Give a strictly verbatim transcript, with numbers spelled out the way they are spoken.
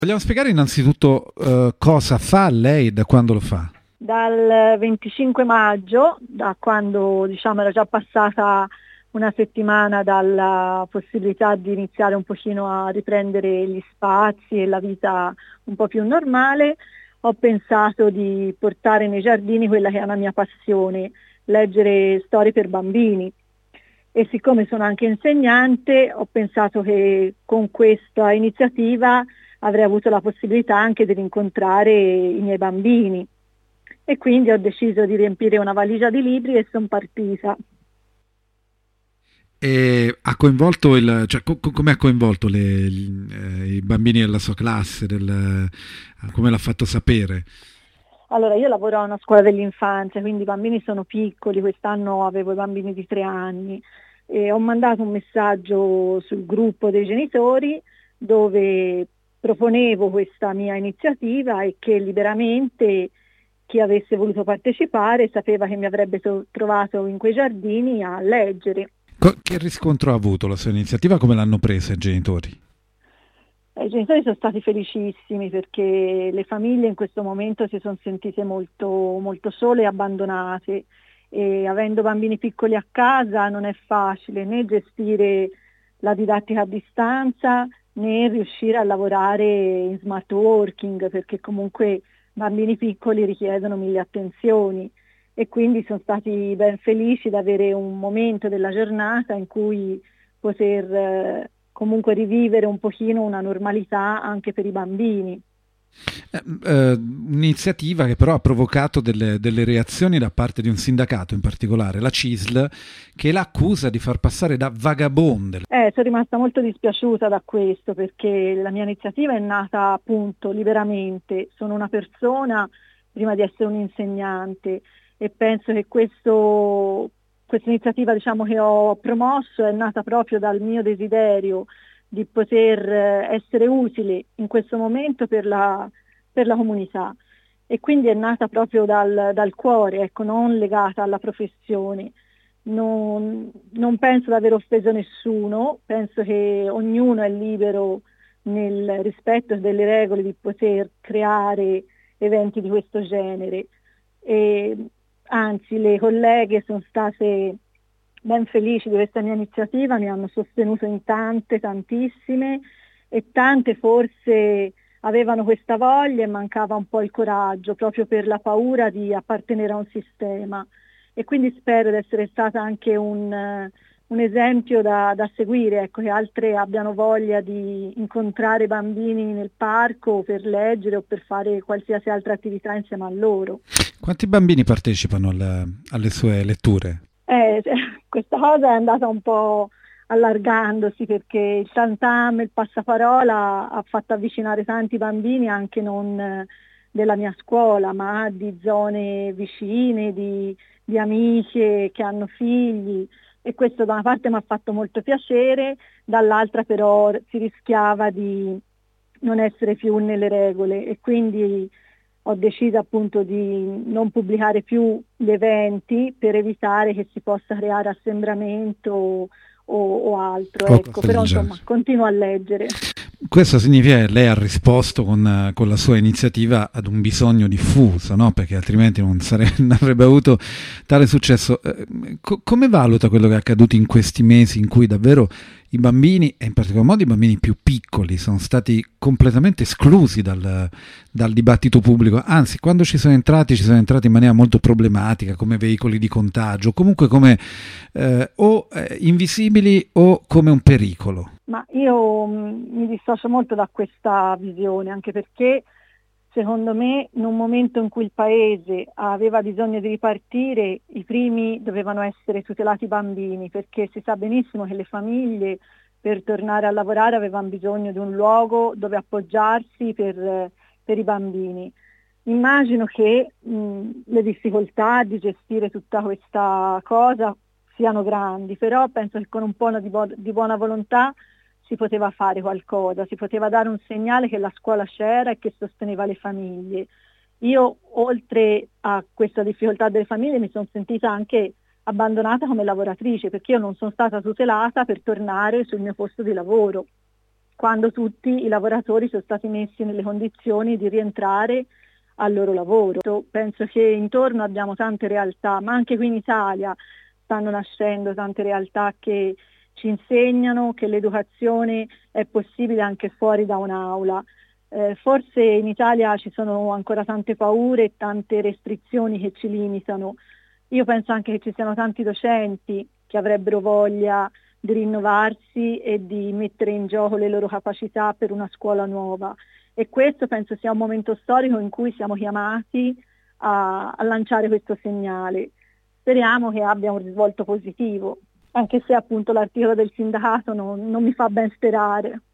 Vogliamo spiegare innanzitutto eh, cosa fa lei e da quando lo fa? Dal venticinque maggio, da quando diciamo era già passata una settimana dalla possibilità di iniziare un pochino a riprendere gli spazi e la vita un po' più normale, ho pensato di portare nei giardini quella che è una mia passione, leggere storie per bambini. E siccome sono anche insegnante, ho pensato che con questa iniziativa avrei avuto la possibilità anche di rincontrare i miei bambini. E quindi ho deciso di riempire una valigia di libri e sono partita. E ha coinvolto il, cioè, co- co- come ha coinvolto le- gli- eh, i bambini della sua classe, del, come l'ha fatto sapere? Allora, io lavoro a una scuola dell'infanzia, quindi i bambini sono piccoli, quest'anno avevo i bambini di tre anni e ho mandato un messaggio sul gruppo dei genitori dove proponevo questa mia iniziativa e che liberamente chi avesse voluto partecipare sapeva che mi avrebbe to- trovato in quei giardini a leggere. Co- che riscontro ha avuto la sua iniziativa? Come l'hanno presa i genitori? Eh, I genitori sono stati felicissimi perché le famiglie in questo momento si sono sentite molto, molto sole e abbandonate e avendo bambini piccoli a casa non è facile né gestire la didattica a distanza né riuscire a lavorare in smart working perché comunque bambini piccoli richiedono mille attenzioni e quindi sono stati ben felici di avere un momento della giornata in cui poter eh, comunque rivivere un pochino una normalità anche per i bambini. Eh, eh, un'iniziativa che però ha provocato delle, delle reazioni da parte di un sindacato, in particolare la C I S L, che l'accusa di far passare da vagabonde. Eh, sono rimasta molto dispiaciuta da questo perché la mia iniziativa è nata appunto liberamente, sono una persona prima di essere un insegnante e penso che questo, questa iniziativa diciamo, che ho promosso è nata proprio dal mio desiderio di poter eh, essere utile in questo momento per la, per la comunità e quindi è nata proprio dal, dal cuore, ecco, non legata alla professione. Non, non penso di aver offeso nessuno, penso che ognuno è libero nel rispetto delle regole di poter creare eventi di questo genere. E, anzi, le colleghe sono state ben felici di questa mia iniziativa, mi hanno sostenuto in tante, tantissime e tante forse avevano questa voglia e mancava un po' il coraggio proprio per la paura di appartenere a un sistema e quindi spero di essere stata anche un, eh, un esempio da, da seguire, ecco, che altre abbiano voglia di incontrare bambini nel parco per leggere o per fare qualsiasi altra attività insieme a loro. Quanti bambini partecipano alla- alle sue letture? Eh, questa cosa è andata un po' allargandosi perché il tantam, il passaparola ha fatto avvicinare tanti bambini anche non eh, della mia scuola, ma di zone vicine, di, di amiche che hanno figli e questo da una parte mi ha fatto molto piacere, dall'altra però si rischiava di non essere più nelle regole e quindi ho deciso appunto di non pubblicare più gli eventi per evitare che si possa creare assembramento o, o altro, O ecco, cose del però genere. insomma continuo a leggere. Questo significa che lei ha risposto con, eh, con la sua iniziativa ad un bisogno diffuso, no? Perché altrimenti non, sare- non avrebbe avuto tale successo. Eh, co- come valuta quello che è accaduto in questi mesi in cui davvero i bambini, e in particolar modo i bambini più piccoli, sono stati completamente esclusi dal, dal dibattito pubblico? Anzi, quando ci sono entrati, ci sono entrati in maniera molto problematica, come veicoli di contagio, comunque come eh, o eh, invisibili o come un pericolo. Ma io mh, mi dissocio molto da questa visione, anche perché secondo me in un momento in cui il paese aveva bisogno di ripartire, i primi dovevano essere tutelati i bambini, perché si sa benissimo che le famiglie per tornare a lavorare avevano bisogno di un luogo dove appoggiarsi per, per i bambini. Immagino che mh, le difficoltà di gestire tutta questa cosa siano grandi, però penso che con un po' di, bu- di buona volontà si poteva fare qualcosa, si poteva dare un segnale che la scuola c'era e che sosteneva le famiglie. Io, oltre a questa difficoltà delle famiglie, mi sono sentita anche abbandonata come lavoratrice, perché io non sono stata tutelata per tornare sul mio posto di lavoro. quando tutti i lavoratori sono stati messi nelle condizioni di rientrare al loro lavoro. Penso che intorno abbiamo tante realtà, ma anche qui in Italia stanno nascendo tante realtà che ci insegnano che l'educazione è possibile anche fuori da un'aula. Eh, forse in Italia ci sono ancora tante paure e tante restrizioni che ci limitano. Io penso anche che ci siano tanti docenti che avrebbero voglia di rinnovarsi e di mettere in gioco le loro capacità per una scuola nuova. E questo penso sia un momento storico in cui siamo chiamati a, a lanciare questo segnale. Speriamo che abbia un risvolto positivo, anche se appunto l'articolo del sindacato non, non mi fa ben sperare.